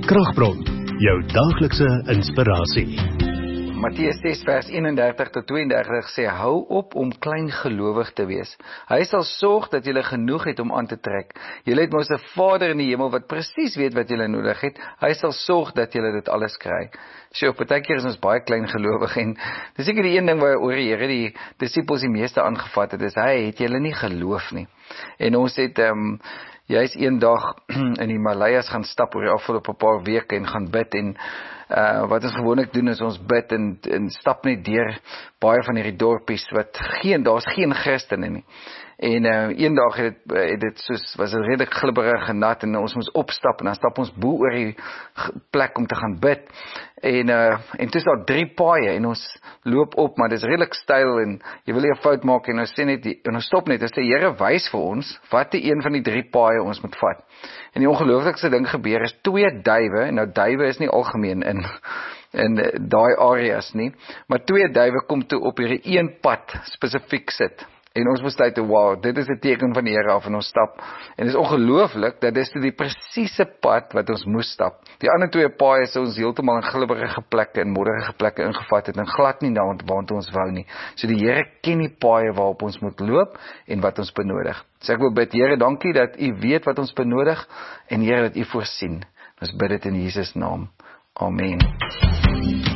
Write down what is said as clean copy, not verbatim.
Kragbron, jou daaglikse inspirasie. Matteus 6 vers 31 tot 32 sê, hou op om kleingelowig te wees. Hy sal sorg dat julle genoeg het om aan te trek. Julle het mos 'n Vader in die hemel wat presies weet wat julle nodig het. Hy sal sorg dat julle dit alles kry. So, partykeer is ons baie kleingelowig en dis seker die een ding waar oor die Here die disippels die meeste aangevat het, is hy het julle nie geloof nie. En ons het juist een dag in die Malayas gaan stap oor die afgelope paar weke en gaan bid en wat ons gewoonlik doen is ons bid en stap net deur baie van hierdie dorpies wat daar's geen Christene nie. En een dag was het redelijk glibberig en nat en ons moes opstap en dan stap ons bo oor die plek om te gaan bid. En toe is daar 3 paaie en ons loop op, maar dit is redelijk styl en jy wil nie 'n fout maak en ons stop net, die Here wys vir ons wat die een van die 3 paaie ons moet vat. En die ongelooflikste ding gebeur is 2 duwe, nou duwe is nie algemeen in daai areas nie, maar 2 duwe kom toe op hierdie een pad spesifiek sit. En ons besluit, wow, dit is 'n teken van die Here af en ons stap. En dit is ongelooflik, dat dis die presiese pad wat ons moes stap. Die ander 2 paaie is ons heeltemal in glibberige plekke en modderige plekke ingevat het en glad nie waartoe ons wou nie. So die Here ken die paaie waarop ons moet loop en wat ons benodig. So ek wil bid, Here, dankie dat U weet wat ons benodig en Here dat U voorsien. Ons bid dit in Jesus naam. Amen.